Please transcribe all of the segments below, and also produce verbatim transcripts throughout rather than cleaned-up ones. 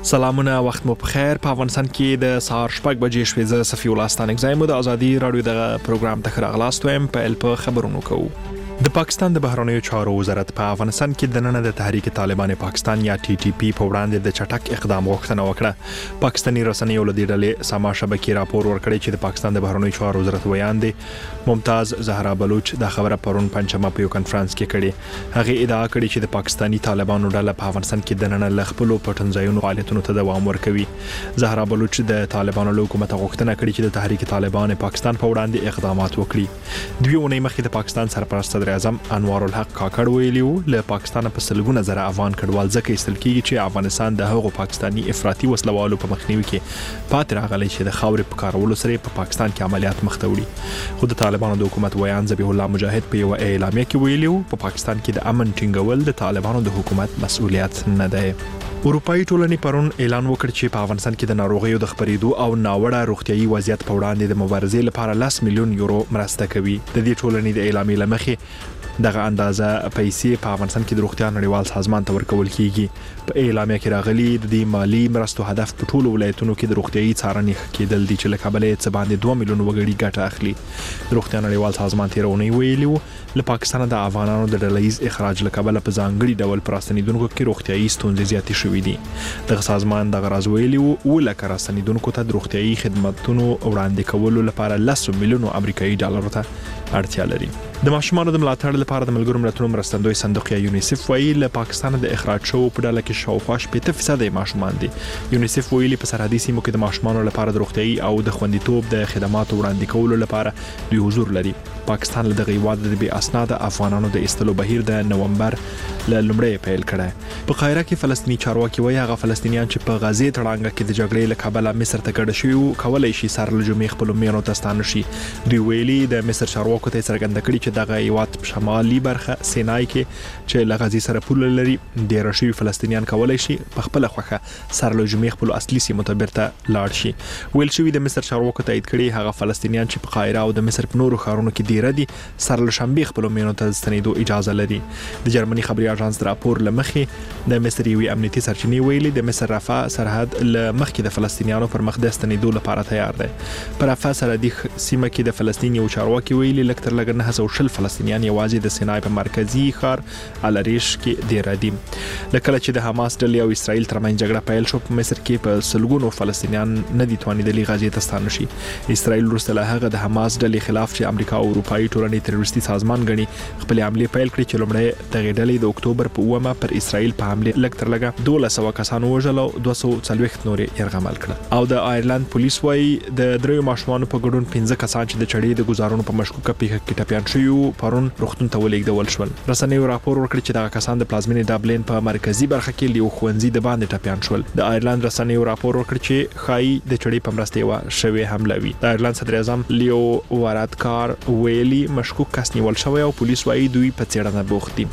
سلامونه، وخت مو بخیر. په افغانستان کې د سهار شپږ بجې شوې. زه صفي الله ستانک زایم د ازادي رادیو د پروګرام ته راغلاست وایم. په ال په خبرونو کوو. د پاکستان د بهرنیو چارو وزارت په افغانستان کې د نن د تحریک طالبان پاکستان یا ټي ټي پی په وړاندې د چټک اقدام غوښتنه وکړه. پاکستاني رسنیو له دې ډلې سما شبکې راپور ورکړی چې د پاکستان د بهرنیو چارو وزارت ویان دی ممتاز زهرا بلوچ د خبره پرون پنځمه په یو کانفرنس کې کړي. هغه ادعا کړې چې د پاکستاني طالبانو ډله په افغانستان کې د نن له خپل پټنځایونو فعالیتونو ته دوام ورکوي. زهرا بلوچ د طالبانو له حکومت غوښتنه کړې چې د تحریک طالبان پاکستان په وړاندې اقدامات وکړي. دوی ونې مخکې د پاکستان سرپرست صدر اعظم انوار الحق کاکړ ویلیو له پاکستان په سلګونه زره افغان کډوال ځکه ایستل کیږي چې افغانستان د هغو پاکستاني افراطي وسلوالو په مخنیوي کې پاتې راغلی چې د خاورې په کارولو سره په پاکستان کې عملیات مخته وړي. خو د طالبانو د حکومت ویان ذبیح الله مجاهد په یو اعلامیه کې ویلیو په پاکستان کې د امن ټینګول د طالبانو د حکومت مسؤلیت نه دی. اروپאי ټولنې پرون اعلان وکړ چې په افغانستان کې د ناروغیو د خپرېدو او ناوړه روغتيایي وضعیت په وړاندې د مبارزې لپاره لس میلیون یورو مرسته کوي. د دې ټولنې د اعلامیې لمخې دغه اندازه پیسې په افغانستان کې د روغتیا نړیوال سازمان ته ورکول کیږي. په اعلامیه کې راغلي د دې مالی مرستو هدف په ټولو ولایتونو کې د روغتيایي څارنې کېدل دي چې له کابل څخه باندې دوه میلیون وګړي ګټه اخلي. د روغتیا نړیوال سازمان تیرونی ویلو له پاکستان د افغانانو د ډلهیز اخراج له کابل په ځانګړي ډول پراستنیدونکو کې روغتيایي ستونزې زیاتې شوې دي. دغه سازمان د غراز ویلو ولکه راستنیدونکو ته د روغتيایي خدماتو وړاندې کولو لپاره لس میلیون امریکایي ډالر ته اړتیا لري. د ماشومانو د ملاتړ لپاره د ملګرو ملتونو مرستندوی صندوق یا یونیسف وایي له پاکستان د اخراج شو په ډله کې شاوخوا شپږ فیصد ماشومان دي. یونیسف ویلي په سرحدي سیمو کې د ماشومانو لپاره د روغتيایي او د خوندیتوب د خدماتو وړاندې کولو لپاره دوی حضور لري. پاکستان له دغه هیواد د بې اسناد افغانانو د ایستلو بهیر د نومبر له لومړۍ پیل کړه. په قاهره کې فلسطینی چارواکي وایي هغه فلسطینیان چې په غزې تړانګه کې د جګړې له کابل مصر ته کډه شوي کولای شي سر له جمعې خپل میانو ته ستانه شي. دوی ویلي د مصر چارواکو ته څرګنده کړي چې دغه هیواد په شمالي برخه سینای کې چې له غزې سره پوله لري د راشي فلسطینیان کولای شي په خپل خوخه سر له جمعې خپل اصلي سیمو ته بیرته لاړ شي. ویل شوی د مصر چارواکو تایید کړي هغه فلسطینیان چې په قاهره او د مصر په نورو ښارونو کې ډیر دي سر له شنبه خپل میانو ته ستنیدو اجازه لري. د جرمني خبري اژانس راپور لمخې د مصر یوې امنیتي سرچینې ویلي د مصر رفح سرحد له مخکې د فلسطینیانو پر مخ د ستنیدو لپاره تیار دی. پر رفح سرحدي سیمه کې د فلسطین یو چارواکي ویلي لکتر لګ نه هڅو شل فلسطینیان یوازې د سینای په مرکزی ښار الریش کې ډیر دي. لکه چې د حماس ډلې او اسرائیل ترمنځ جګړه پیل شو په مصر کې په سلګونو فلسطینیان نه دي توانیدلي غزې ته ستانه شي. اسرائیل وروسته له هغه د حماس ډلې خلاف چې امریکا او اروپאי ټولنې تروریستي سازمان غني خپل حمله پیل کړې چې لومړی د غډلې د اکتوبر په اومه پر اسرائیل په حمله لکتر لګه دوه سوه کسانو وژل او دوه سوه څلوېښت نورې يرغمل کړل. او د آیرلند پولیس وايي د دریو ماشومانو په ګډون پنځه کسان چې د چړې د گزارونو په مشکوکه پیښه کې ټپيان شوي پرون روغتون ته ولېږدول شول. رسنیو راپور ورکړ چې دغه کسان د پلازمینې ډابلین په مرکزی برخه کې لیو خوندزي د باندې ټپيان شول. د آیرلند رسنیو راپور ورکړ چې خای د چړې په مرسته و شوی حمله وی. د آیرلند صدر اعظم لیو وارادکار ویلي مشکوک کس نیول شوی او پولیس وايي دوی په څېړنه بوخت دي.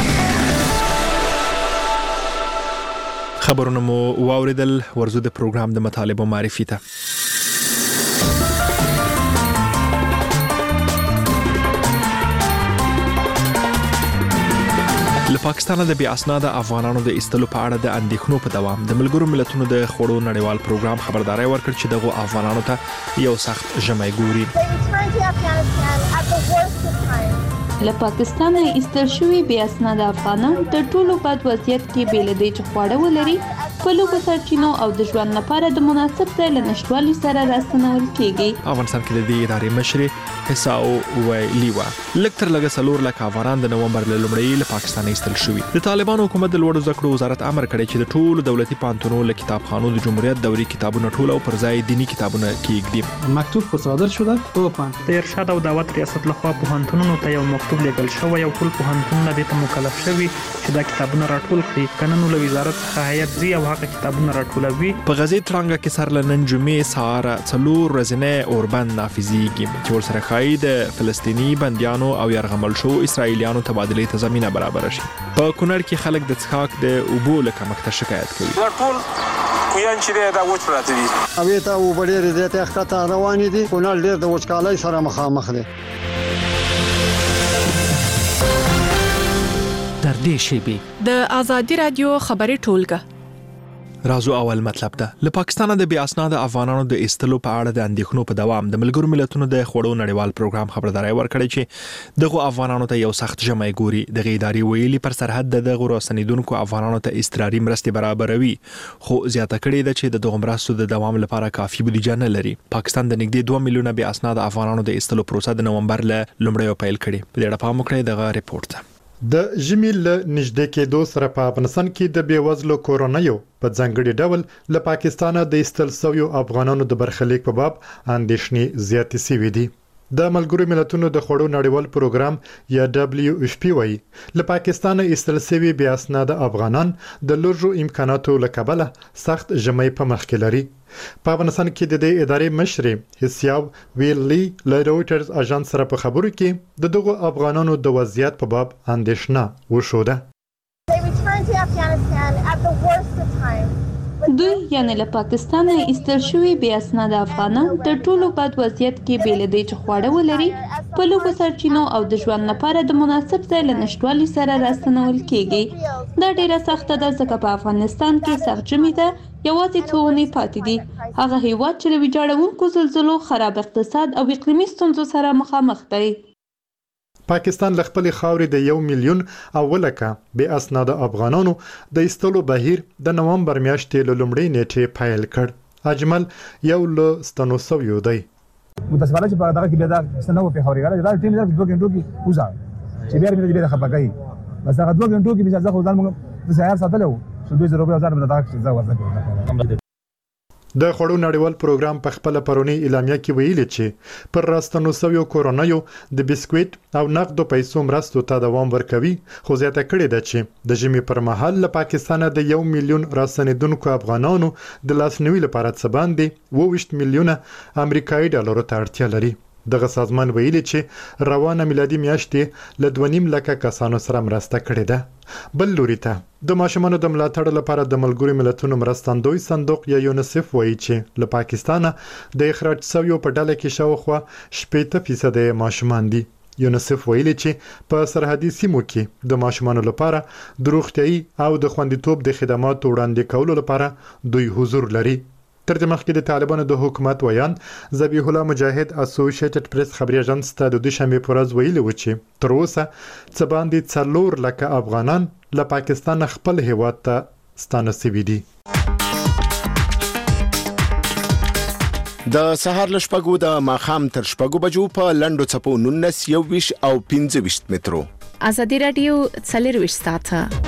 خبرونه مو واوریدل. ورزو د پروګرام د مطالبه معرفي ته. له پاکستان د بې اسناد افغانانو د ایستلو په اړه د اندېښنو په دوام د ملګرو ملتونو د خوړو نړیوال پروګرام خبرداري ورکړ چې دغه افغانانو ته یو سخت ژمی ګوري. له پاکستان ایستل شوي بې اسناد افغانان تر ټولو بد وضعیت کې بیل دي چې خواړه ولري په لوګو سرچینو او د ژوند لپاره د مناسب ځای له نشټوالي سره راستنول کیږي. افغانستان کې د دې ادارې مشر حساو ویلي و لکتر لګ سلور لک افغانان د نومبر له لومړۍ له پاکستان ایستل شوي. د طالبانو حکومت د لوړو زده کړو وزارت امر کړی چې د ټولو دولتي پانتونو له کتابخانو د جمهوریت دوري کتابونه ټول او پر ځای دینی کتابونه کېږدي. مکتوب خو صادر شو په پان د ارشاد او دعوت ریاست لخوا پوهنتونونو ته یو مکتوب لیږل شوی او ټول پوهنتونونه د ته مکلف شوي چې دا کتابونه راټول کړي. قانون له وزارت څخه هیئت زی او هغه کتابونه راټولوي. په غزې ترانګه کې سر لنن جمعې سهار څلور ورځې اوربند نافذيږي چې ورسره خای د فلسطینی بنديانو او يرغمل شو اسرایلیانو تبادله ته زمينه برابر شي. په کونړ کې خلک د څښاک د اوبو لکه مخته شکایت کوي. ټول کویان چې دا وچ پراته دي. اوی ته و ډېر دې ته ښکته روان دي. کونړ ډېر د وچکالۍ سره مخامخ دي. در دې شیبې د ازادي رادیو خبري ټولګه رازو اول مطلب ده له پاکستان د بیا اسناد افغانانو د استلو په اړه د اندېښنو په دوام د ملګرو ملتونو د خوړو نړیوال پروګرام خبرداري ورکړی چې دغه افغانانو ته یو سخت جمعي ګوري د غیداري ویلي پر سرحد د دغه راستنیدونکو افغانانو ته استراري مرستې برابروي خو زیاته کړې ده چې د دغه مرستو د دوام لپاره کافي بودیجه نه لري. پاکستان د نږدې دوه میلیونه بیا اسناد افغانانو د استلو پروسه د نومبر له لومړۍ پیل کړي. په دې اړه پام وکړئ دغه ریپورت ته. د ژمي له نږدې کېدو سره په افغانستان کې د بیوزلو کورنیو په ځانګړي ډول له پاکستانه د ایستل شویو افغانانو د برخلیک په باب اندېښنې زیاتې شوې دي. د ملګرو ملتونو د خوړو نړیوال پروګرام یا دبليو اف پی وايي له پاکستانه ایستل شوي بیا اسناد افغانان د لږو امکاناتو له کبله سخت ژمي په مخ کې لري. په افغانستان کې د دې ادارې مشر حساب ویلي له رويټرز اژانس سره په خبرو کې د دغو افغانانو د وضعیت په باب اندېښنه وښوده. دوی یعنی له پاکستانه ایستل شوي بیا اسناد افغانان تر ټولو بد وضعیت کې بیل دي چې خواړه ولري په لوګو سرچینو او د ژوند لپاره د مناسب ځای له نشټوالي سره راستنول کیږي. دا ډیره سخته ده ځکه په افغانستان کې سخت ژمی ده یوازې څو اونۍ پاتې دي. هغه هیواد چې له ویجاړونکو زلزلو خراب اقتصاد او اقلیمي ستونزو سره مخامخ دی. پاکستان له خپل خاورې د یو میلیون او ولکه بې اسناده افغانانو د ایستلو بهیر د نومبر میاشتې له لومړۍ نیټې پیل کړ. اجمل یو له ستنو سویو دی. متاسفانه چې په دغه کې بیا دا ستنو په خاورې غواړي دا ټیم د دوه غنټو کې وځه چې بیا موږ دې خپګای بس هغه دوه غنټو کې به ځکه ځان موږ د سهار ساتلو شو دوه زره هزار به دا ځا ورته. د خوړو نړیوال پروګرام په خپل پرونی اعلامیه کې ویلي چې پر راستنو سویو کورنیو د بسکویټ او نقدو پیسو مرستو ته دوام ورکوي خو زیاته کړې ده چې د ژمي پر مهال له پاکستانه د یو میلیون راستنیدونکو افغانانو د لاسنیوي لپاره څه باندې اووه میلیونه امریکایي ډالرو ته اړتیا لري. دغه سازمان ویلي چې روانه میلادي میاشتې له دوه نیم لکه کسانو سره مرسته کړې ده. بل لوري ته د ماشومانو د ملاتړ لپاره د ملګرو ملتونو مرستندوی صندوق یا یونیسف وایي چې له پاکستانه د اخراج شویو په ډله کې شاوخوا شپږ فیصد ماشومان دي. یونیسف ویلي چې په سرحدي سیمو کې د ماشومانو لپاره د روغتیايي او د خوندیتوب د خدماتو وړاندې کولو لپاره دوی حضور لري. تر دې مخکې د طالبانو د حکومت ویان ذبیح الله مجاهد اسوسییټډ پریس خبري اژانس ته د دوشنبه پر ورځ ویلي و چې تر اوسه څه باندې څلور لکه افغانان له پاکستان خپل هیواد ته ستانه شوي دي. د سهار له شپږو د ماښام تر شپږو بجو په لنډو څپو نولس یوویشت او پنځه ویشت مترو. ازادي رادیو څلرویشت ساعته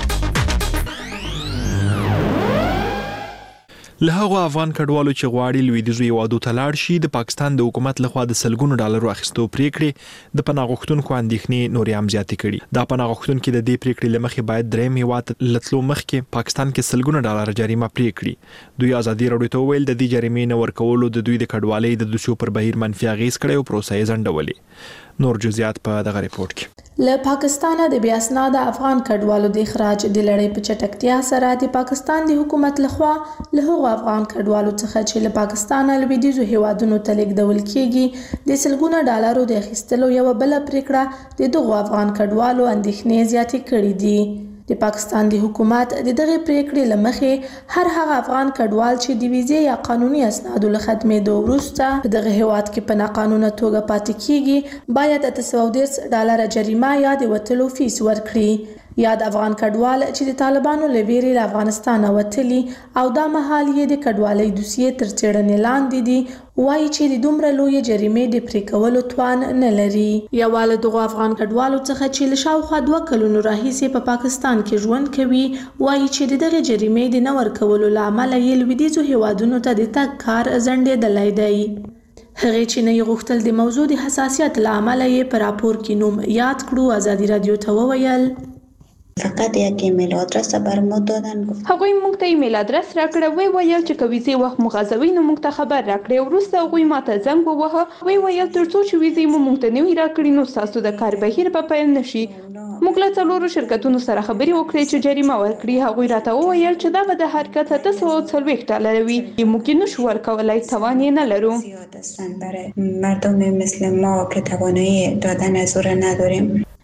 له هغه افغان کډوالو چې غواړي لویدیځو هیوادو ته لاړ شي د پاکستان د حکومت لخوا د سلګونو ډالرو اخیستو پریکړې د پناه غوښتونکو اندېښنې نورې هم زیاتې کړي. دا پناه غوښتونکي د دې پریکړې لمخې باید درېیم هیواد لتلو مخکې پاکستان کې سلګونو ډالر جریمه پرې کړي. دوی ازادي راډیو ته ویل د دې جریمې نه ورکولو د دوی د کډوالۍ د دوسیو پر بهیر منفي اغیز کړي او پروسه یې ځنډولې. نور جزئیات په دغه ریپورت کې. له پاکستانه د بیا اسناد افغان کډوالو د اخراج د لړۍ په چټکتیا سره د پاکستان د حکومت لخوا له هغو افغان کډوالو څخه چې له پاکستانه لویدیځو هیوادونو ته لیږدول کیږي د سلګونه ډالرو د اخیستلو یو بل پریکړه د دغو افغان کډوالو اندېښنې زیاتې کړې دي. د پاکستان د حکومت د دغه پریکړې لمخې هر هغه افغان کډوال چې د ویزې یا قانوني اسنادو له ختمېدو وروسته په دغه هیواد کې په ناقانونه توګه پاتې کیږي باید اته سوه او دېرش ډالره جریمه یا د وتلو فیس ورکړي. یا د افغان کډوال چې د طالبانو له ویرې له افغانستانه وتلي او دا مهال یې د کډوالۍ دوسیې تر څېړنې لاندې دي وایي چې د دومره لویې جریمې د پرې کولو توان نه لري. یوه له دغو افغان کډوالو څخه چې له شاوخوا دوه کلونو راهیسې په پاکستان کې ژوند کوي وایي چې د دغې جریمې د نه ورکولو له امله یې لویدیځو هیوادونو ته د تګ کار ځنډېدلی دی. هغې چې نه یې غوښتل د موضوع د حساسیت له امله یې په راپور کې نوم یاد کړو ازادي راډیو ته وویل فقط یک ایمیل آدرس بر ما دادن. هغوی موږ ته ایمیل آدرس راکړه وی ویل چې که ویزې وخت مو غځوي نو موږ ته خبر راکړئ. وروسته هغوی ماته زنګ ووهه وی ویل تر څو چې ویزې مو موږ ته نه وي راکړي نو ستاسو د کار بهیر به پیل نه شي. موږ له څلورو شرکتونو سره خبرې وکړې چې جریمه ورکړي. هغوی راته وویل چې دا به د حرکت اته سوه او څلوېښت ډالره وي. موږ یې نشو ورکولی توان یې نه لرو. برای مردم مثل ما که توانایی دادن از او را نداریم.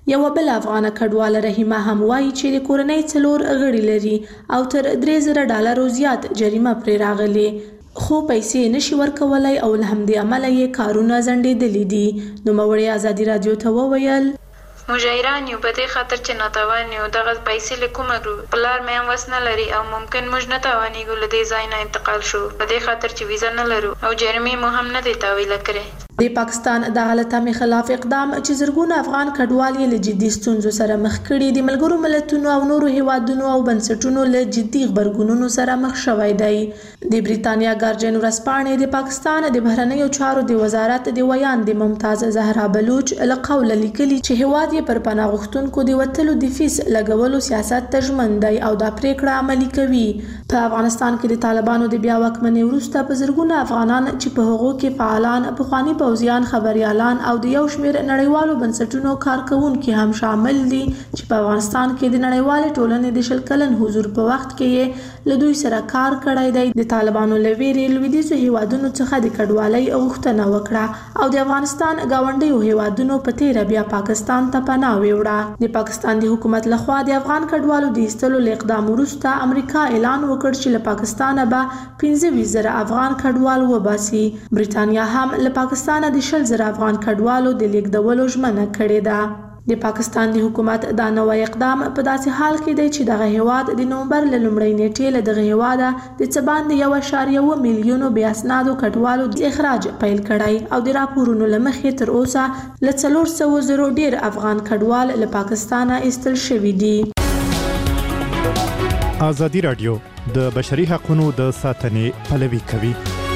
یو بل افغان کډواله رحیمه هم وایي چې د کورنۍ څلور غړي لري او تر درې زره ډالرو زیات جریمه پرې راغلي، خو پیسې نشي ورکولای او له همدې امله یې کارونه ځنډېدلي دي. نوموړې ازادي راډیو ته وویل مجاهران یو په دې خاطر چې ناتوان یو دغه پیسې له کومه کړو، پلار مې هم وس نه لري او ممکن موږ نه توانېږو له دې ځای نه انتقال شو په دې خاطر چې ویزه نه لرو او جرمې مو هم نه دی تاویله کړې. د پاکستان د غلطامي خلاف اقدام چې زرګونه افغان کډوال یې له جدي ستونزو سره مخ کړي، د ملګرو ملتونو او نورو هیوادونو او بنسټونو له جدي غبرګونونو سره مخ شوی دی. د بریتانیا ګارډین ورځپاڼې د پاکستان د بهرنیو چارو د وزارت د ویان د ممتاز زهرا بلوچ له قوله لیکلي چې هیواد یې پر پناه غوښتونکو د وتلو د فیس لګولو سیاست ته ژمن دی او دا پریکړه عملي کوي. په افغانستان کې د طالبانو د بیا واکمنۍ وروسته په زرګونه افغانان چې په هغو کې فعالان، پخواني پوځیان، خبریالان او د یو شمېر نړیوالو بنسټونو کارکوونکي هم شامل دي چې په افغانستان کې د نړیوالې ټولنې د شل کلن حضور په وخت کې یې له دوی سره کار کړی دی. د طالبانو له ویرې لویدیځو هیوادونو څخه د کډوالۍ غوښتنه وکړه او د افغانستان ګاونډیو هیوادونو په تیره بیا پاکستان ته پناه ویوړه. د پاکستان د حکومت لخوا د افغان کډوالو د ایستلو له اقدام وروسته امریکا اعلان وکړ چې له پاکستانه به پنځه ویشت زره افغان کډوال وباسي. بریتانیا هم له پاکستانه د شل زره افغان کډوالو د لیږدولو ژمنه کړې ده. د پاکستان د حکومت دا نوی اقدام په داسې حال کې دی چې دغه هیواد د نومبر له لومړۍ نیټې له دغه هیواده د څه باندې یو اعشاریه اووه میلیونو بې اسنادو کډوالو د اخراج پیل کړی او د راپورونو له مخې تر اوسه له څلور سوه زرو ډیر افغان کډوال له پاکستانه ایستل شوي دي. ازادي راډیو د بشري حقوقو د ساتنې پلوي کوي.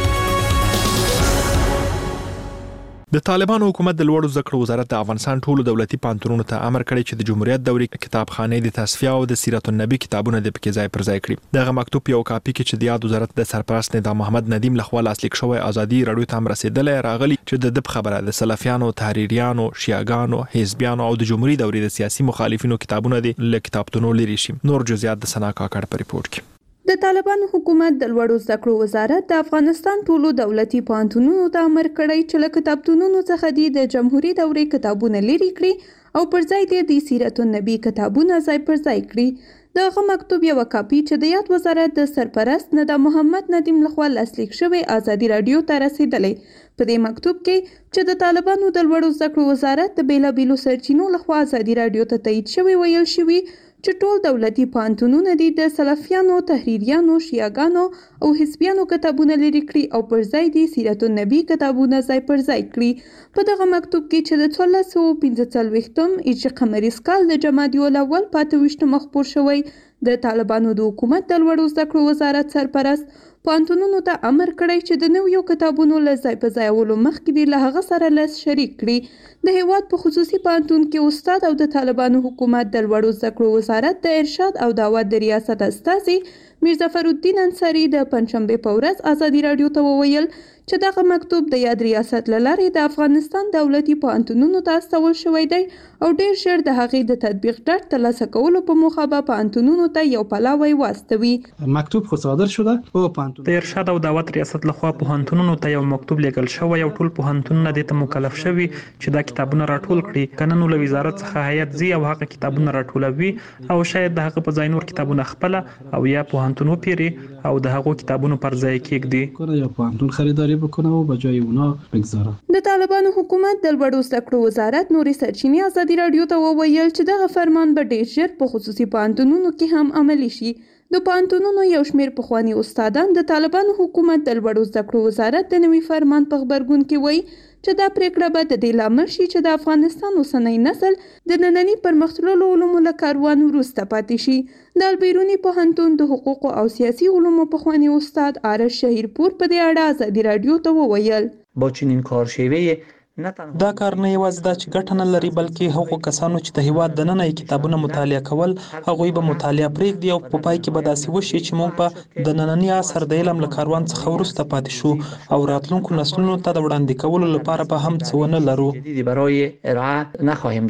د طالبانو حکومت د لوړو زده کړو وزارت د افغانستان ټولو دولتي پانتونونو ته امر کړی چې د جمهوریت دورې کتابخانې د تصفیه او د سیرت النبی کتابونه د پکې ځای پر ځای کړي. دغه مکتوب یو کاپی کې چې د یاد وزارت د سرپرست نظام محمد ندیم لخوا لاسلیک شوی ازادي راډیو ته هم رسیدلی راغلی چې د خبره د سلفیانو، تحریریانو، شیعاګانو، حزبیانو او د جمهوریت دورې د سیاسي مخالفینو کتابونه د له کتابتونو لري شي. نور جزئیات د سنا کاکړ په ریپورت کې. د طالبانو حکومت د لوړو زده کړو وزارت د افغانستان ټولو دولتي پوهنتونونو ته امر کړی چې له کتابتونونو څخه د جمهوریت دورې کتابونه لري کړي او پر ځای د سیرت النبی کتابونه ځای پر ځای کړي. دغه مکتوب یو کاپی چې د یاد وزارت د سرپرست نظام محمد ندیم لخوا لاسلیک شوی ازادي راډیو ته رسیدلی. په دې مکتوب کې چې د طالبانو د لوړو زده کړو وزارت د بیلابیلو سرچینو لخوا ازادي راډیو ته تایید شوی ویل شوی چې ټول دولتي پوهنتونونه دي د سلفیانو، تحریریانو، شیعاګانو او حزبیانو کتابونه لري کړي او پر ځای دي سیرت النبی کتابونه ځای پر ځای کړي. په دغه مکتوب کې چې د څوارلس سوه پنځه څلوېښتم هجري قمریز کال د جمادی الاول په اته ویشتمه خپور شوی، د طالبانو د حکومت د لوړو زده کړو وزارت سرپرست پوهنتونونو ته امر کړی چې د نویو کتابونو له ځای په ځایولو مخکې دې له هغه سره لاس شریک کړي. د هیواد په خصوصي پوهنتون کې استاد او د طالبانو حکومت د لوړو زده کړو وزارت د ارشاد او دعوت د ریاست استازي میرظفر الدین انصاري د پنځشنبې په ورځ ازادي راډیو ته وویل چې دغه مکتوب د یاد ریاست له لارې د افغانستان دولتي پوهنتونونو ته استول شوی دی او ډیر ژر د هغې د تطبیق ډاډ ترلاسه کولو په موخه به پوهنتونونو ته یو پلاوی واستوي. مکتوب خو صادر شده او پوهنتون د ارشاد او دعوت ریاست لخوا پوهنتونونو ته یو مکتوب لیکل شوی او ټول پوهنتونونه دې ته مکلف شوي چې دا کتابونه راټول کړي. که نه نو له وزارت څخه هیات ځي او هغه کتابونه راټولوي او شاید د هغه په ځای نور کتابونه خپله او یا پوهنتون وپیري او د هغو کتابونو پر ځای کېږدي یا پوهنتون خریداري بکنه او به جای اونا بگذاره. د طالبانو حکومت د لوړو زده کړو وزارت نورې سرچینې ازادي راډیو ته وویل چې دغه فرمان به ډیر ژر په خصوصي پوهنتونونو کې هم عملي شي. د پوهنتونونو یو شمېر پخواني استادان د طالبانو حکومت د لوړو زده کړو وزارت د نوي فرمان په غبرګون کې وایي چې دا پریکړه به د دې لامل شي چې د افغانستان اوسنی نسل د ننني پرمختللو علومو له کاروان وروسته پاتې شي. د البیروني پوهنتون د حقوقو او سیاسي علومو پخواني استاد آرش شهیرپور په دې اړه ازادي راډیو ته وویل با چنین کارشیوه دا کار نه یوازې دا چې ګټه نه لري بلکې هغو کسانو چې د هیواد دننه یې کتابونه مطالعه کول هغوی به مطالعه پرېږدي او په پای کې به داسې وشي چې موږ به د ننني عصر د علم له کاروان څخه وروسته پاتې شو او راتلونکو نسلونو ته د وړاندې کولو لپاره به هم څه ونه لرو. برای ارائه نخواهیم داشت.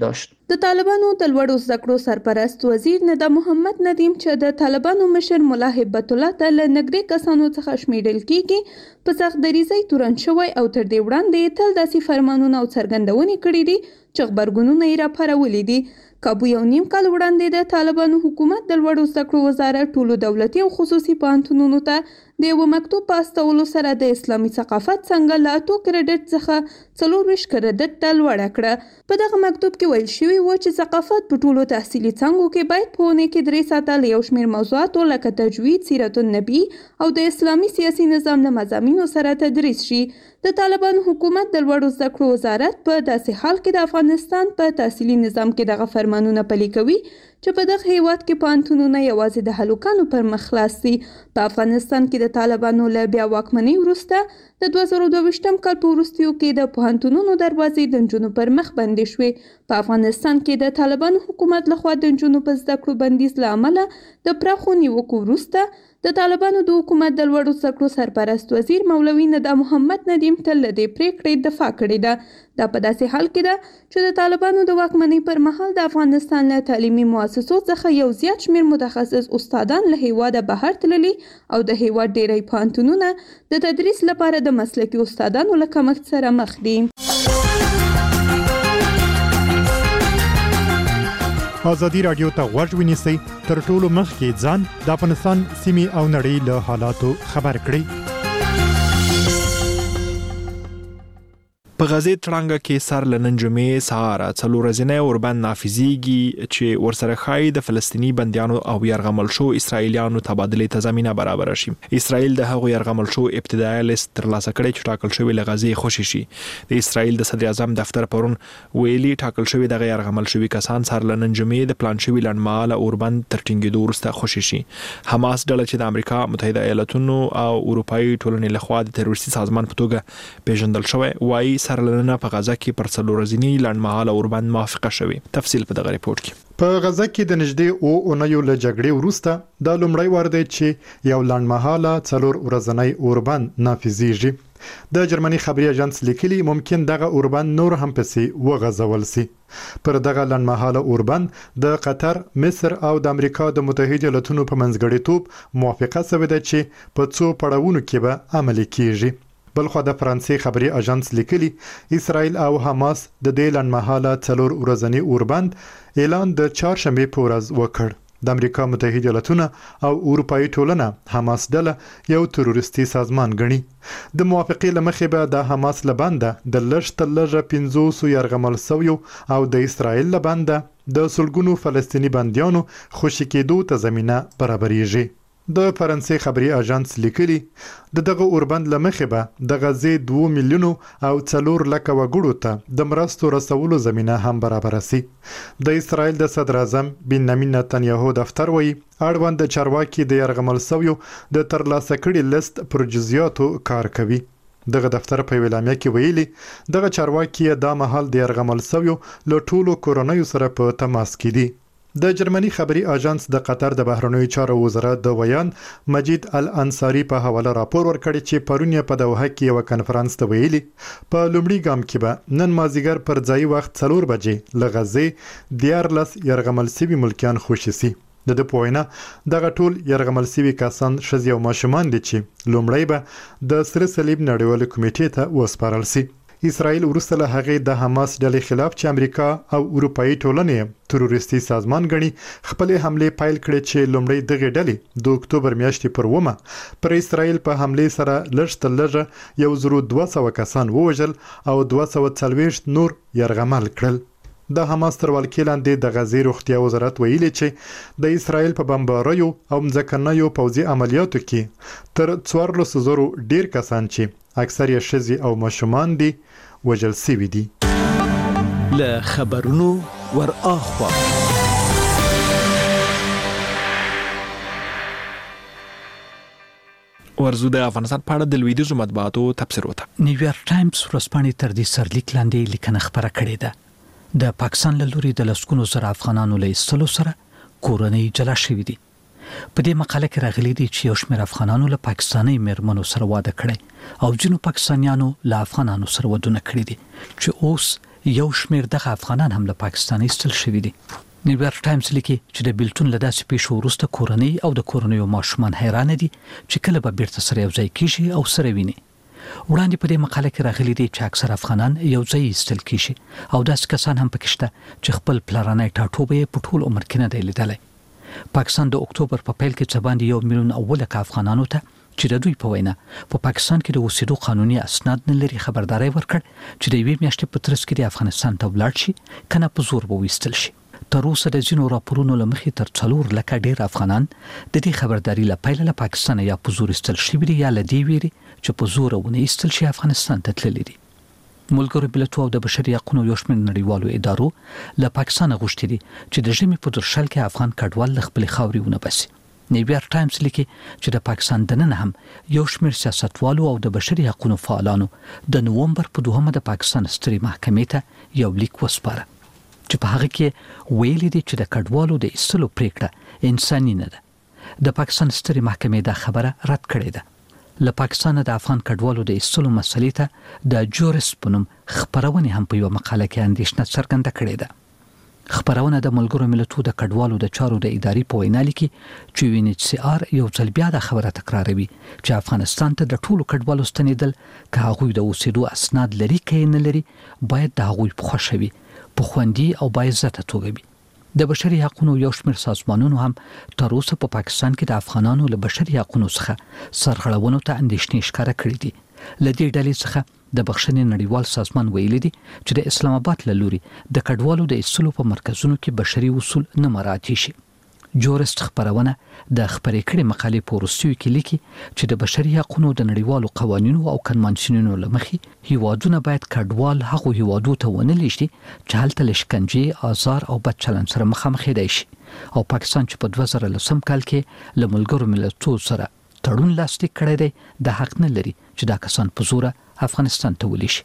د طالبانو د لوړو زده کړو سرپرست وزیر ندا محمد ندیم چې د طالبانو مشر ملا هبت الله ته له نږدې کسانو څخه شمیرل کیږي په سخت دریځۍ تورن شوی او تر دې وړاندې تل داسې فرمانونه او څرګندونې کړې دي چې غبرګونونه یې راپارولي دي. کابو یو نیم کال وړاندې د طالبانو حکومت د لوړو زده کړو وزارت ټولو دولتي او خصوصي پوهنتونونو ته د یو مکتوب په استولو سره د اسلامي ثقافت څنګه له اتو کریډټ څخه څلور ویشت کریډټ ته لوړه کړه. په دغه مکتوب کې ویل شوي و چې ثقافت په ټولو تحصیلي څانګو کې باید په اونۍ کې درې ساعته له یو شمېر موضوعاتو لکه تجوید، سیرت النبي او د اسلامي سیاسي نظام له مضامینو سره تدریس شي. د طالبانو حکومت د لوړو زده کړو وزارت په داسې حال کې د افغانستان په تحصیلي نظام کې دغه فرمانونه پلي کوي چې په دغه هیواد کې پوهنتونونه یوازې د هلکانو پر مخ خلاص دي. په افغانستان کې د طالبانو له بیا واکمنۍ وروسته د دوه زره دوه ویشتم کال په وروستیو کې د پوهنتونونو دروازې د نجونو پر مخ بندې شوې. په افغانستان کې د طالبانو حکومت لخوا د نجونو په زده کړو بندیز له امله د پراخو نیوکو وروسته د طالبانو د حکومت د لوړو زده کړو سرپرست وزیر مولوي ندا محمد ندیم تل له دې پریکړې دفاع کړې ده. دا په داسې حال کې ده چې د طالبانو د واکمنۍ پر مهال د افغانستان له تعلیمي مؤسسو څخه یو زیات شمېر متخصص استادان له هیواده بهر تللي او د هیواد ډیری پوهنتونونه د تدریس لپاره د مسلکي استادانو له کمښت سره مخ دي. ازادي راډیو ته غوږ ونیسئ تر ټولو مخکې ځان د افغانستان سیمې او نړۍ له حالاتو خبر کړئ. په غزې تړانګه کې سر لنن جمعې سهار څلور ورځې اوربند نافذيږي چې ورسره خای د فلسطینی بنديانو او يرغمل شو اسرایلیانو تبادله ته زمينه برابر شي. اسرایل د هغو يرغمل شو ابتدایي لیست ترلاسه کړي چې ټاکل شوی له غزې خوشي شي. د اسرایل د صدر اعظم دفتر پرون ویلي ټاکل شوی د يرغمل شوی کسان سر لنن جمعې د پلان شوی لړمال اوربند تر ټینګېدو وروسته خوشي شي. حماس ډله چې د امریکا متحده ایالاتونو او اروپאי ټولنې لخوا د تروریستي سازمان په توګه پیژندل شوی وایي سرلنه په غزه کې پر څلور ورځې لړمحاله اوربند موافقه شوې. تفصیل په دغه ریپورت کې. په غزه کې د نږدې او اونیو له جګړې وروسته د لومړی وار دی چې یو لړمحاله څلور ورځنی اوربند نافذيږي. د جرمني خبري اژانس لیکلي ممکن دغه اوربند نور هم پسې وغځول سي. پر دغه لړمحاله اوربند د قطر، مصر او د امریکا د متحده ایالاتونو په منځګړیتوب موافقه شوې ده چې په څو پړاوونو کې به عملي کیږي. بلخو د فرانسې خبري اژانس لیکلي اسرائیل او حماس د دې لړمحاله څلور ورځنی اوربند اعلان د چهارشنبه په ورځ وکړ. د امریکا متحده ایالاتونه او اروپאי ټولنه حماس ډله یو تروریستي سازمان ګڼي. د موافقې لمخې به د حماس لبنده د لږ تر لږه پنځوس يرغمل شویو او د اسرائیل لبنده د سلګونو فلسطینی بنديانو خوشي کېدو ته زمينه برابرېږي. د فرانسې خبري اژانس لیکلي د دغه اوربند لمخې به د غزې دوه میلیونو او څلور لکه وګړو ته د مرستو رسولو زمينه هم برابر سي. د اسرائیل د صدر اعظم بنیامین نتنیاهو دفتر وایي اړوند چارواکي د يرغمل شویو د ترلاسه کړي لیست پر جزئیاتو کار کوي. دغه دفتر په ویلامه کې ویلي دغه چارواکي د مهال د يرغمل شویو له ټولو کورونیو سره په تماس کې دي. د جرمني خبري اژانس د قطر د بهرنیو چارو وزارت د ویان مجید الانصاری په حواله راپور ورکړی چې پرونی په دوحه کې یو کنفرانس ته ویلي په لومړي ګام کې به نن مازیګر پر ځای وخت څلور بجې لغزه دیارلس يرغمل سوي ملکیان خوشي سي. د د پوینه دغه ټول يرغمل سوي کسان شذ او ماشومان دي چې لومړی به د سره صلیب نړیوال کمیټې ته وسپارل سي. اسرائیل وروسته له هغه د حماس ډلې خلاف چې امریکا او اروپאי ټولنې تروریستي سازمان ګڼي خپل حمله پیل کړې چې لومړی دغه ډلې د اکتوبر میاشتې پر ومه پر اسرائیل په حمله سره لږ تر لږه یو زرو دوه سوه کسان ووژل او دوه سوه څلوېښت نور يرغمل کړل. د حماس تر ولکې لاندې د غزې روغتیا وزارت ویلي چې د اسرائیل په بمباریو او ځمکنیو پوځي عملیاتو کې تر څوارلس زرو ډیر کسان چې اکثر یې ښځې او ماشومان دي وژل شوي دي. له خبرونو ور اخوا ورزو د افغانستان په اړه د لویدیځو مطبوعاتو تفسیر وته. نیویارک ټایمز ورځپاڼې تر دې سرلیک لاندې لیکنه خبره کړې ده. د پاکستان له لوري د لسګونو زره افغانانو له ایستلو سره کورنۍ جلا شوې دي. په دې مقاله کې راغلي دي چې یو شمېر افغانانو له پاکستاني میرمنو سره واده کړی او ځینو پاکستانیانو له افغانانو سره ودونه کړی دي چې اوس یو شمېر دغه افغانان هم له پاکستان ایستل شوي دي. نیویارک ټایمز لیکي چې د بیلتون له داسې پیښو وروسته کورنۍ او د کورنیو ماشومان حیران دي چې کله به بیرته سره یو ځای کیږي او سره ویني. وړاندې په دې مقاله کې راغلي دي چې اکثر افغانان یو ځای ایستل کیږي او داسې کسان هم پکې شته چې خپل پلرنی ټاټوبی په ټول عمر کې نه دی لیدلی. پاکستان د اکتوبر په پیل کې څه باندې یو میلیون اوله کا افغانانو ته چې د دوی په وینا په پاکستان کې د اوسېدو قانوني اسناد نه لري خبرداري ورکړ چې د یوې میاشتې په ترڅ کې د افغانستان ته ولاړ شي کنه په زور به ویستل شي. تر اوسه د ځینو راپورونو له مخې تر څلور لکه ډېر افغانان د دې خبرداري له پیله له پاکستان یا په زور ایستل شوي دي یا له دې ویري چې په زور ونه ایستل شي افغانستان ته تللي دي. ملګرو ملتونو او د بشري حقوقو یو شمېر نړیوالو ادارو له پاکستان غوښتي دي چې د ژمي په درشل کې افغان کډوال له خپل خاورې ونه باسي. نیویارک ټایمز لیکي چې د پاکستان دننه هم یو شمېر سیاستوالو او د بشري حقوقو فعالانو د نوومبر په دوهمه د پاکستان سترې محکمې ته یو لیک وسپاره چې په هغه کې ویلي دي چې د کډوالو د ایستلو پریکړه انساني نه ده. د پاکستان سترې محکمې دا خبره رد کړې ده. له پاکستان د افغان کډوالو د ایستلو مسلې ته د جورس په نوم خبرونه هم په یو مقاله کې اندېښنه څرګنده کړې ده. خبرونه د ملګرو ملتونو د کډوالو د چارو د ادارې په وینا لیکي چې یو ان ایچ سی آر یو ځل بیا د خبره تکراروي چې افغانستان ته د ټولو کډوالو ستنېدل که هغوی د اوسېدو اسناد لري که نه لري باید د هغوی په خوښه وي، په خوندي او باعزته توګه وي. د بشري حقوقو یو شمېر سازمانونو هم تر اوسه په پاکستان کې د افغانانو له بشري حقوقو څخه سرغړونو ته اندېښنې ښکاره کړې دي. له دې ډلې څخه د بخښنې نړیوال سازمان ویلي دي چې د اسلام آباد له لوري د کډوالو د ایستلو په مرکزونو کې بشري اصول نه مراعات شي. جورست خبرونه د خبرې کړې مقالې په وروستیو کې لیکي چې د بشري حقوقو د نړیوالو قوانینو او کنوانسیونونو له مخې هیوادونه باید کډوال هغو هیوادو ته ونه لیږدي چې هلته له شکنجې، آزار او بد چلند سره مخامخ دی شي. او پاکستان چې په دوه زره لسم کال کې له ملګرو ملتونو سره تړون لاسلیک کړی دی د حق نه لري چې دا کسان په زوره افغانستان ته ولیږي.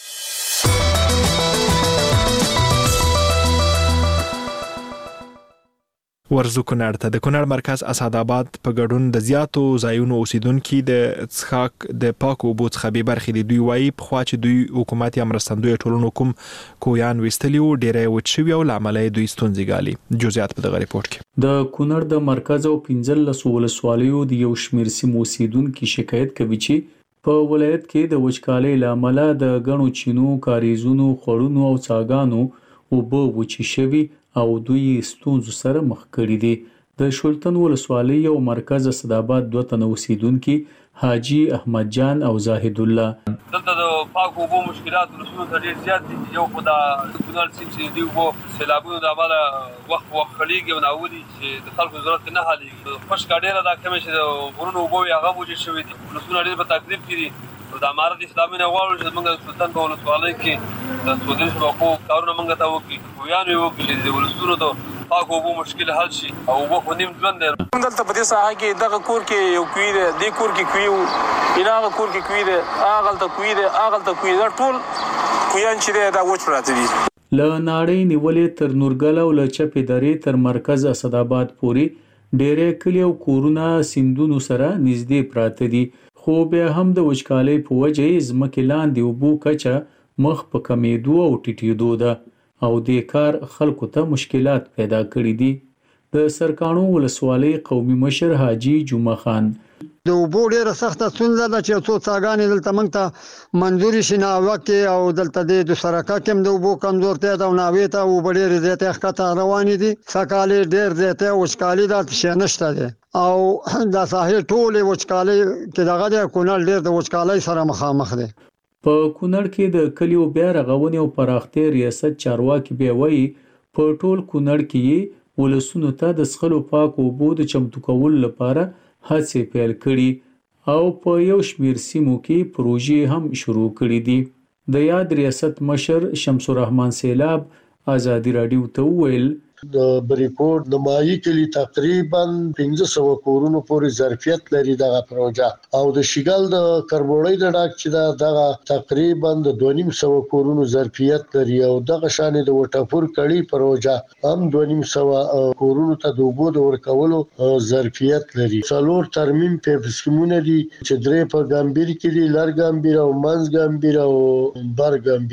ورزو کونړ ته د کونړ مرکز اسعدآباد په ګډون د زیاتو ځایونو اوسیدونکو د څښاک د پاکو اوبو څخه به برخې دي. دوی وایي په خوا چې دوی حکومت یا مرستندوی ټولنو کوم کویان وستلیو ډیره وچوي او لامل دوی ستونزې ګالي. جزئیات په دغه ریپورت کې. د کونړ د مرکز او پنځلس ولسوالیو د یو شمېر سیمو اوسیدونکو شکایت کوي چې په ولایت کې د وچکالۍ لامل د غنو چینو، کاریزونو، خړونو او څاګانو اوبه وچې شوي او دوی ستونزو سره مخ کړي دي. د شولتن ولسوالۍ او مرکز اسعدآباد دوه تنه اوسیدونکو حاجی احمد جان او زاهد الله دلته د پاکو اوبو مشکلات رسونو ته ډیر زیات دي. یو خدای کونړ سیند چې دی وو سیلابونو د امله وخت وخت خلیږي او ناولي چې د خلکو ضرورت نه حلېږي. خوش کاډیره دا کوم چې د غرونو اوبو هغه وجه شوی دي. رسونو ډیر په تکلیف کې دي. د امارت اسلامي نه غواړو چې موږ سلطان په ولسوالۍ کې د سودري شبکو کارونه موږ ته وکړي. ویان یو کې د ولسونو ته پاکو اوبو مشکل حل شي او وبو خو نیم ژوند دی. دلته په دې ساحه کې دغه کور کې یو کوي دی، دې کور کې کوي وو، هغه کور کې کوي دی، هغه ته کوي دی، هغه ته کوي دی، ټول کویان چې دی دا وچ پراته دي. له ناړۍ نیولې تر نورګل او له چپې درې تر مرکز اسعدآباد پورې ډېرې کلي او کورونه سیندونو سره نږدې پراته دي. خو بیا هم د وچکالۍ په وجه ځمکې لاندې اوبو کچه مخ په کمیدو او ټیټېدو ده او دې کار خلکو ته مشکلات پیدا کړي دي. د سرکانو ولسوالۍ قومي مشر حاجی جمعه خان د اوبو ډیره سخته ستونزه ده چې څو څاګانې دلته موږ ته منظوري شي ناوه کې او دلته د سرکه کې د اوبو کمزورتیا ده او ناوې ته اوبه ډېرې زیاتې ښکته روانې دي. سږکال ډېر زیاتې وچکالي ده، شی نشته دی او د ساحل ټولې وچکالۍ کې دغه دی. کونړ ډېر د وچکالۍ سره مخامخ دی. په کونړ کې د کلیو بیا رغونې او پراختیا ریاست چارواکي بیا وایي په ټول کونړ کې ولسونو ته د څښلو پاکو اوبو د چمتو کولو لپاره هڅې پیل کړي او په یو شمېر سیمو کې پروژې هم شروع کړي دي. د یاد ریاست مشر شمس الرحمن سیلاب ازادي راډیو ته وویل د بریپورت د مایي کلی تقریبا پنځه سوه کورونو پورې ظرفیت لري دغه پروژه او د شګل د کربوړی د ډاک چې دا دغه تقریبا د دوه نیم سوه کورونو ظرفیت لري او دغه شان د وټاپور کړي پروژه هم دوه نیم سوه کورونو ته د اوبو د ورکولو ظرفیت لري. څلور ترمیم په سکیمونه دي چې درې په ګامبیر کې دي، لر ګامبیر او منځ ګامبیر او بر ګامبیر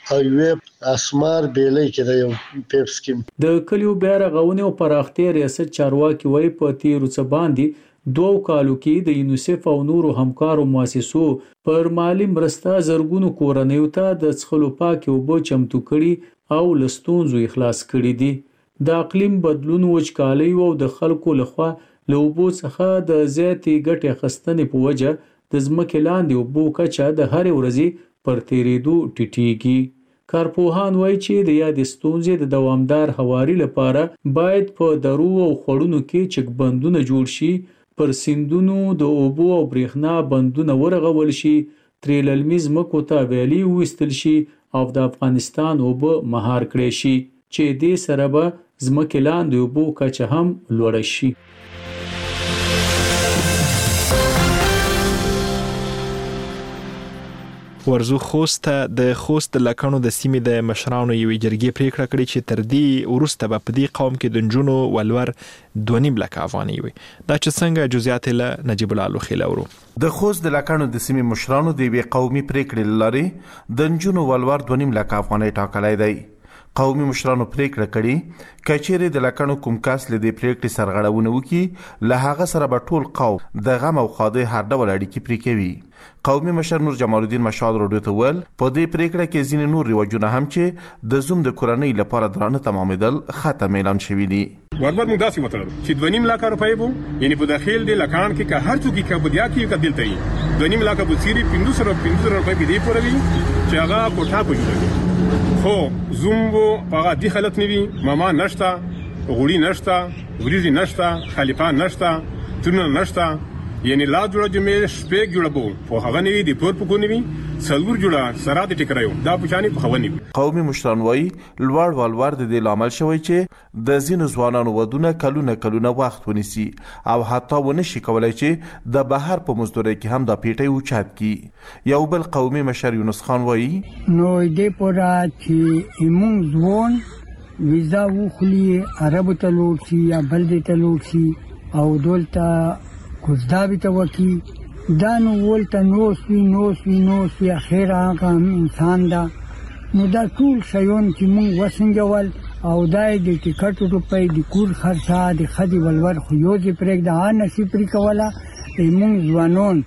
او یو اسمار بیلې کې د یو پیپ سکیم د کلیو بیا رغونې او پراختیا ریاست چارواکي وایي په تیرو څه باندې دوه کالو کې د یونیسف او نورو همکارو مؤسسو پر مالی مرسته زرګونو کورنیو ته د څښلو پاکې اوبه چمتو کړي او له ستونزو خلاص کړي دي. د اقلیم بدلون، وچکالۍ او د خلکو لخوا له اوبو څخه د زیاتې ګټې اخیستنې په وجه د ځمکې لاندې اوبو کچه د هرې ورځې پر تیریدو ټیټیږي. کارپوهان وایي چې د یادې ستونزې د دوامدار هواري لپاره باید په درو او خوړونو کې چک بندونه جوړ شي، پر سیندونو د اوبو او برېښنا بندونه ورغول شي، ترې للمي ځمکو ته ویالې وویستل شي او د افغانستان اوبه مهار کړی شي چې دې سره به ځمکې لاندې اوبو کچه هم لوړه شي. ورزو خوست د خوست د لکانو د سیمې د مشرانو یوې جرګې پریکړه کړې چې تر دې وروسته به په دې قوم کې د نجونو ولور دوه نیم لک افغانۍ وي. دا چې څنګه جزئیات له نجیب الله لوخي لورو. د خوست د لکانو د سیمې مشرانو د یوې قومي پریکړې لارې د نجونو ولور دوه نیم لک افغانۍ ټاکلی دی. قومي مشرانو پریکړه کړې کچېرې د لکانو کوم کس له دې پریکړې سرغړونه وکړي له هغه سره به ټول قوم د غم او ښادۍ هر ډول اړیکې پرې کوي. قومي مشر نور جمال الدین مشال راډیو ته ویل په دې پریکړه کې ځینې نور رواجونه هم چې د زوم د کورنۍ لپاره درانه تمامېدل ختم اعلان شوي دي. وربد موږ داسې وتړل چې دوه نیم لک روپۍ به یعنې په داخل د لکان کې که هر څوک یې که بدیا کې که دلته یي دوه نیم لکه به څیري پنځه سوه پنځه زره روپۍ په دې پوره وي چې هغه کوټه په جوړوي. خو زوم به په هغه دې حالت نه وي، ماما نشته، غوړي نشته، وریځې نشته، خلیفه نشته، ترونه نشته، یعنی لا جوړه جمعې شپږ جوړه بو په هغه نه وي د پور په کو نه وي څلور جوړه سره د ټیکرایو دا پوښانی په هغه نه وي. قومي مشران وایي لوړ والور د دې لامل شوی چې د ځینو ځوانانو ودونه کلونه کلونه وخت ونیسي او حتی ونه شي کولای چې د بهر په مزدورۍ کې هم د پیټۍ اوچت کی. یو بل قومي مشر یونس خان وایي نو دې پورا چې موږ ځوان ویزا وخلی عربو ته لوړ شي یا بل دې ته لوړ شي او دولته کوزداوی ته وکی دا نو ولته نوسوي نوسوي نوسوي اخر هغه انسان دا نو دا ټول شیون چې مونږ وسنجول او دا د ټیکټ روپۍ د کور خرڅه د خدي ولور خو یو دې پرېږده نصیب پرې کوله مونږ ځوانان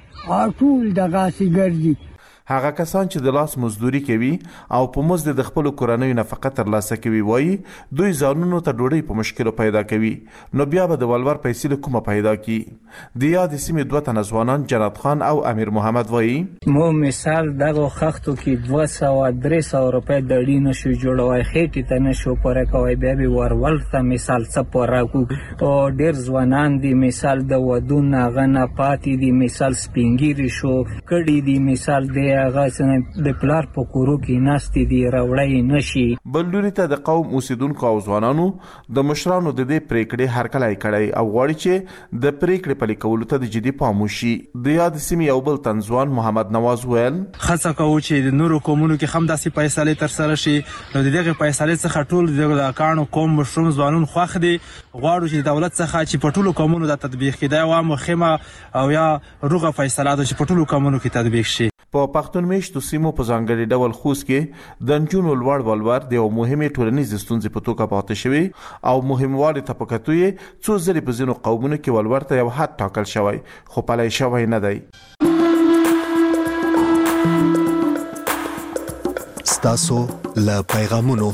ټول دغه سي ګرځي. هغه کسان چې د لاس مزدوري کوي او په مزد د خپل کورنۍ نفقه ترلاسه کوي وایي دوی ځانونو ته ډوډۍ په مشکل پیدا کوي نو بیا به د ولور پیسې له کومه پیدا کی. د یاد سیمې دوه تنه ځوانان جنت خان او امیر محمد وایي مو مثال دغه خښتو کې دوه سوه درې سوه روپۍ د اړي نشو جوړوای، خېټې ته نشو پوره کوی، بیا به ورول ته مثال څه پوره کړو او ډېر ځوانان دي مثال د ودونه هغه نه پاتې دي، مثال سپینګیري شو کړي دي، مثال د هغه د پلار په کورو کې ناستې دي راوړی نشي. بل لوري ته د قوم اوسیدونکو او ځوانانو د مشرانو د دې پریکړې هرکلی کړی او غواړي چې د پریکړې پلي کولو ته د جدي پام وشي. د یاد سیمې یو بل تنځوان محمد نواز ویل هڅه کوو چې د نورو قومونو کې هم داسې فیصلې ترسره شي نو د دغې فیصلې څخه ټول د کاڼو قوم مشروم ځوانون خوښ دي. غواړو چې دولت څخه چې په ټولو قومونو د تطبیق کېدای وه مخیمه او یا روغه فیصله ده چې په ټولو قومونو کې تطبیق شي. په پښتون میشتو سیمو په ځانګړي ډول خوست کې د نجونو لوړ ولور د یو مهمې ټولنیزې ستونزې په توګه پاتې شوی او مهموالي ته په کتو یې څو ځلې په ځینو قومونو کې ولور ته یو حد ټاکل شوی خو پلی شوی نه دی. ستاسو له پیغامونو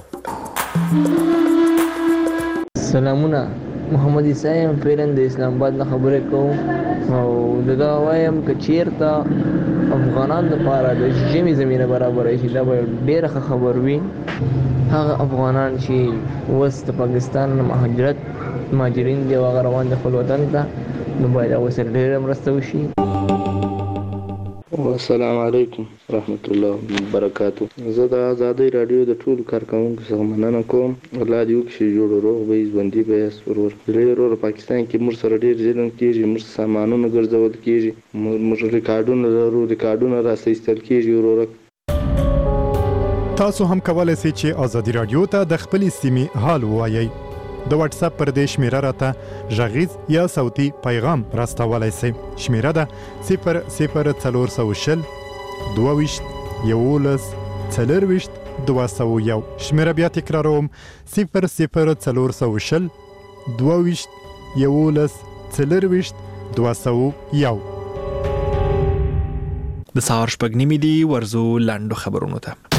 سلامونه، محمد عیسی پیرن د اسلام آباد نه خبرې کوم او دغه وایم که چیرته افغانان لپاره د ژمې زمینه برابره شي دا به ډېره ښه خبر وي. هغه افغانان چې اوس د پاکستان نه مهاجرت مهاجرین دي او هغه روان دي خپل وطن ته نو باید هغوی سره ډېره مرسته وشي. السلام علیکم رحمت الله وبرکاتو. زه د ازادۍ راډیو د ټولو کارکوونکو څخه مننه کوم. الله دې وکړي چې جوړ روغ به ژوندي به یاست. ورور لوی ورور پاکستان کې موږ سره ډېر ظلم کېږي، موږ سامانونه ګرځول کېږي، موږ ریکارډونه لرو، ریکارډونه راسته ایستل کېږي. وروره تاسو هم کولای شئ چې ازادي راډیو ته د خپلې سیمې حال ووایئ. د واتس اپ پر دې شمیره راته غږیز یا صوتي پیغام راستولای شئ. شمیره ده صفر صفر څلور سوه شل دوه ویشت یولس څلرویشت دوه سوه یو. شمیره بیا تکراروم: صفر صفر څلور سوه شل دوه ویشت یولس څلرویشت دوه سوه یو. د سهار شپږ نیمې دي، ورځو لنډو خبرونو ته.